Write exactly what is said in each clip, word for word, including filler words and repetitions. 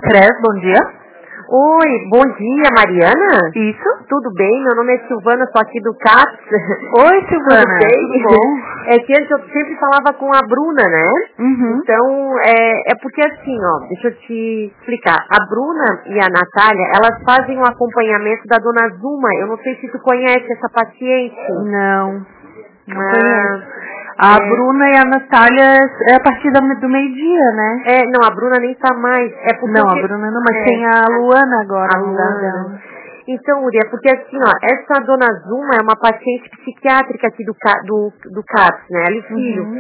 Cres, bom dia. Oi, bom dia, Mariana? Isso. Tudo bem? Meu nome é Silvana, sou aqui do C A P S. Oi, Silvana. Tudo bem? Tudo bom? É que antes eu sempre falava com a Bruna, né? Uhum. Então, é, é porque assim, ó, deixa eu te explicar. A Bruna e a Natália, elas fazem um acompanhamento da Dona Zuma. Eu não sei se tu conhece essa paciente. Não, não Ah, conheço. A é. Bruna e a Natália é a partir do do meio-dia, né? É, não, a Bruna nem tá mais. É porque Não, eu a te- Bruna não, mas é, tem a Luana agora a no lugar Luana. dela. Então, Uri, é porque assim, ó, essa Dona Zuma é uma paciente psiquiátrica aqui do, Ca- do, do C A P S, né? Ela e o filho. Uhum.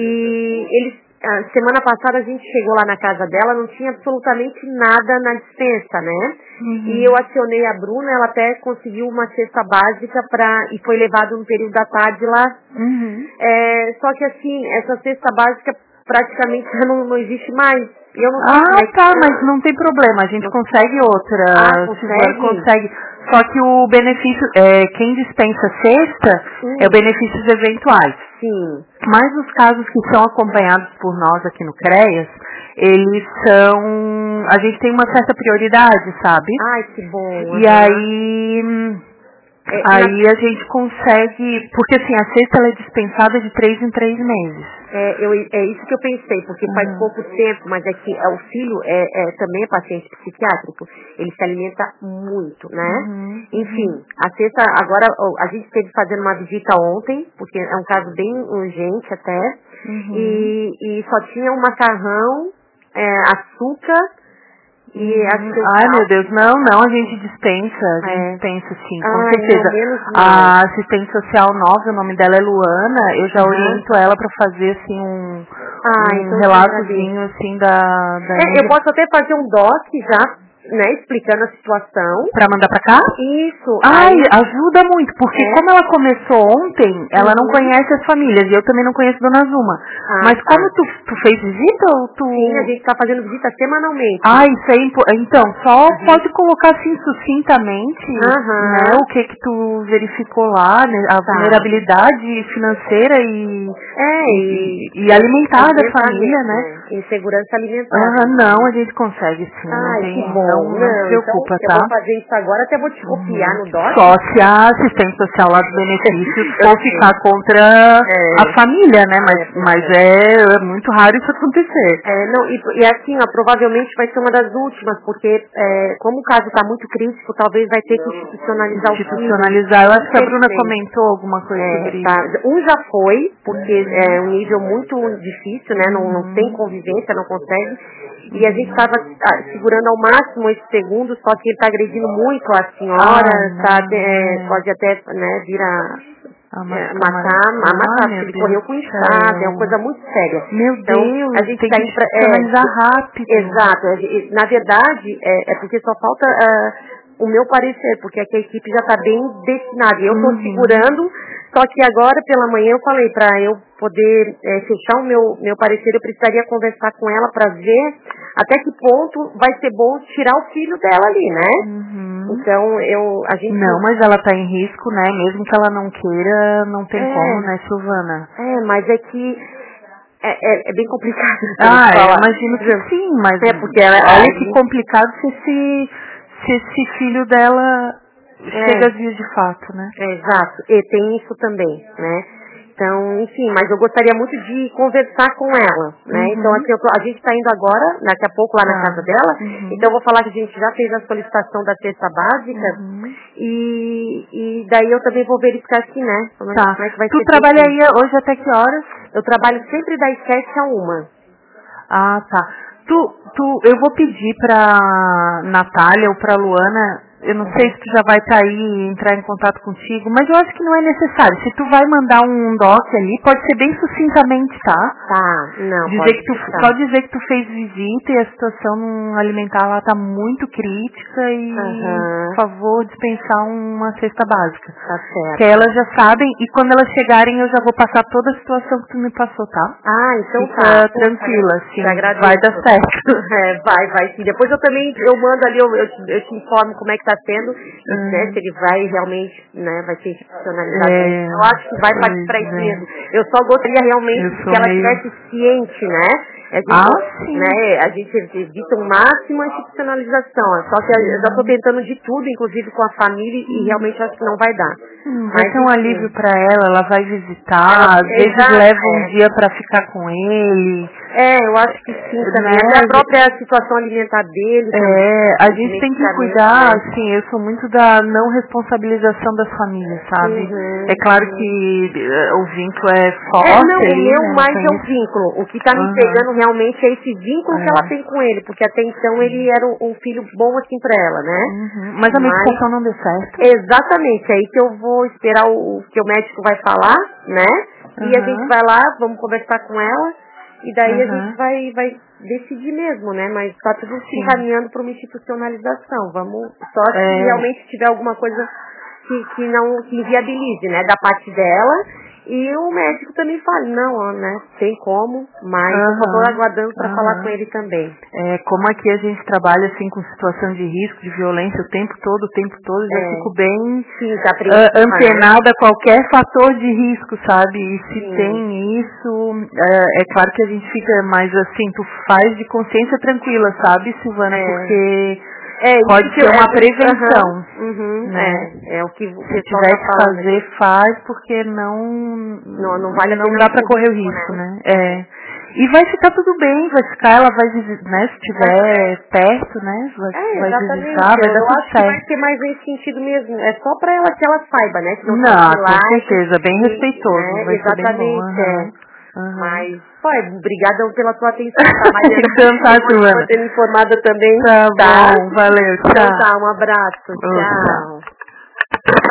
E eles, a semana passada a gente chegou lá na casa dela, não tinha absolutamente nada na dispensa, né? Uhum. E eu acionei a Bruna, ela até conseguiu uma cesta básica pra, e foi levado no período da tarde lá. Uhum. É, só que assim, essa cesta básica praticamente já não, não existe mais. E eu não sei como Ah, é que... tá, mas não tem problema, a gente Não- consegue outra, Ah, Silvana, consegue? consegue. Só que o benefício, é, quem dispensa cesta Hum. é o benefícios eventuais. Sim. Mas os casos que são acompanhados por nós aqui no CREAS, eles são... A gente tem uma certa prioridade, sabe? Ai, que bom. E aham. aí... hum, É, Aí a gente consegue... Porque assim, a cesta ela é dispensada de três em três meses. É, eu, é isso que eu pensei, porque faz Uhum. pouco tempo, mas é que é, o filho é, é também é paciente psiquiátrico, ele se alimenta muito, né? Uhum, Enfim, uhum. a sexta, agora ó, a gente esteve fazendo uma visita ontem, porque é um caso bem urgente até, Uhum. e, e só tinha um macarrão, é, açúcar e acho Uhum. que o Ai, meu sal. Deus, não, não, a gente dispensa, a gente É. dispensa sim, com Ai, certeza. não, menos mal. A assistente social nova, o nome dela é Luana, eu já Uhum. oriento ela pra fazer assim um, Ah, um então eu relatozinho assim da, da É, eu Índia posso até fazer um doc já, né, explicando a situação. pra mandar pra cá. Isso, Ai, aí... ajuda muito, porque É. como ela começou ontem, ela não Uhum. conhece as famílias, e eu também não conheço Dona Zuma. Ah, Mas tá. como tu, tu fez visita ou tu... Sim, a gente está fazendo visita semanalmente. Ah, isso é impo... Então, só Uhum. pode colocar assim sucintamente, Aham. né, o que que tu verificou lá, né, a Tá. vulnerabilidade financeira e, É, e, e... e, e alimentar da alimentar família, mesmo, né? né? Insegurança alimentar. Aham, não, a gente consegue sim, não Ai, que tem, bom. não, não se Não, então preocupa, eu tá? vou fazer isso agora, até vou te copiar Uhum. no doc. Só se a assistente social lá dos benefícios Eu for sei. ficar contra É. a família, né? Mas, É, mas é. é, é muito raro isso acontecer. É, não, e, e assim, ó, provavelmente vai ser uma das últimas, porque é, como o caso está muito crítico, talvez vai ter que institucionalizar o filho. Institucionalizar. Eu acho que a Bruna Infelizmente. comentou alguma coisa sobre É, isso. tá. Um já foi, porque é um nível muito difícil, né? Não, não tem convivência, não consegue. E a gente estava segurando ao máximo esse segundo, só que ele está agredindo muito a senhora, Ai, tá, não, é, é. pode até né, vir a A é, matar, matar, a matar, ai, porque meu ele Deus correu do com enxada, é uma céu. coisa muito séria. Meu Então, a Deus, gente tem está que indo pra, é, institucionalizar rápido. exato, é, na verdade, é, é porque só falta ah, o meu parecer, porque aqui a equipe já está bem destinada. Eu estou Uhum. segurando, só que agora pela manhã eu falei, para eu poder é, fechar o meu, meu parecer, eu precisaria conversar com ela para ver até que ponto vai ser bom tirar o filho dela ali, né? Uhum. Então, eu, a gente... Não, mas ela tá em risco, né? Mesmo que ela não queira, não tem É. como, né, Silvana? É, mas é que é, é, é bem complicado. Ah, eu falar. imagino que sim, mas É, porque ela... olha a que gente- complicado se esse, se esse filho dela É. chega a vir de fato, né? É, exato, e tem isso também, né? Então, enfim, mas eu gostaria muito de conversar com ela, né? Uhum. Então, assim, eu tô- a gente está indo agora, daqui a pouco, lá na Tá. casa dela. Uhum. Então, eu vou falar que a gente já fez a solicitação da cesta básica. Uhum. E, e daí eu também vou verificar aqui, né? Como, é- Tá. como é que vai Tu ser feito. trabalharia hoje até que horas? Eu trabalho sempre das sete a uma. Ah, tá. Tu, tu, eu vou pedir pra Natália ou pra Luana, eu não sei se tu já vai estar aí e entrar em contato contigo, mas eu acho que não é necessário. Se tu vai mandar um doc ali, pode ser bem sucintamente, tá? Tá, não, Dizer pode que tu, ficar. só dizer que tu fez visita e a situação alimentar lá tá muito crítica e, Aham. por favor, dispensar uma cesta básica. Tá certo. Que elas já sabem e quando elas chegarem eu já vou passar toda a situação que tu me passou, tá? Ah, então Fica tá. tranquila, Poxa, assim, te agradeço. vai dar certo. É, vai, vai sim. Depois eu também, eu mando ali, eu, eu, te, eu te informo como é que tá sendo, e, Hum. né, se ele vai realmente, né, vai ser institucionalizado. É, Eu acho que vai pois partir pra isso é. mesmo. Eu só gostaria realmente Eu de sou que ela meio... estivesse ciente, né, A gente, ah, sim. Né, a gente evita o máximo a institucionalização. Só que eu já estou tentando de tudo, inclusive com a família, e realmente acho que não vai dar. Hum, vai ser um alívio para ela, ela vai visitar, ela, às vezes exato, leva um é. dia para ficar com ele. É, eu acho que sim também. Né? Até a própria situação alimentar dele. É, a gente tem que cuidar, né? Assim, eu sou muito da não responsabilização das famílias, sabe? Uhum, é claro uhum. que uh, o vínculo é forte. É, não, aí, o meu né? mais é o vínculo. O que tá me uhum. pegando realmente é esse vínculo é. que ela tem com ele, porque até então ele era um, um filho bom assim pra ela, né? Uhum. Mas a medicação não deu certo? Exatamente, é aí que eu vou esperar o, o que o médico vai falar, né? Uhum. E a gente vai lá, vamos conversar com ela, e daí uhum. a gente vai, vai decidir mesmo, né? Mas tá tudo se encaminhando para uma institucionalização. Vamos, só se é. realmente tiver alguma coisa que, que não que inviabilize, né? Da parte dela. E o médico também fala, não, ó, né? Tem como, mas uhum. eu só tô aguardando para uhum. falar com ele também. É, como aqui a gente trabalha assim com situação de risco, de violência o tempo todo, o tempo todo, já é. fico bem Sim, tá uh, antenada a qualquer fator de risco, sabe? E se Sim. tem isso, é, é claro que a gente fica mais assim, tu faz de consciência tranquila, sabe, Silvana? É. Porque É, pode ser uma é, prevenção. Uhum, uhum, né? É, é o que o Se tiver tá que fazer, aqui. faz, porque não não, não, vale não dá para correr o risco, né? né? É. E vai ficar tudo bem, vai ficar, ela vai visitar, né? Se estiver perto, né? Vai, é, vai exatamente. visitar, vai eu dar tudo acho certo. que vai ser mais nesse sentido mesmo. É só para ela que ela saiba, né? Que não, não tá com certeza, bem e, respeitoso, né? vai Exatamente, ser bem bom. Uhum. é. Uhum. Mas, pai, obrigada pela tua atenção, tá, Mariana? Então tá, Silvana. Por ter me informado também. Tá, tá bom, valeu, tchau. Então tá, um abraço, Oh, tchau. tchau.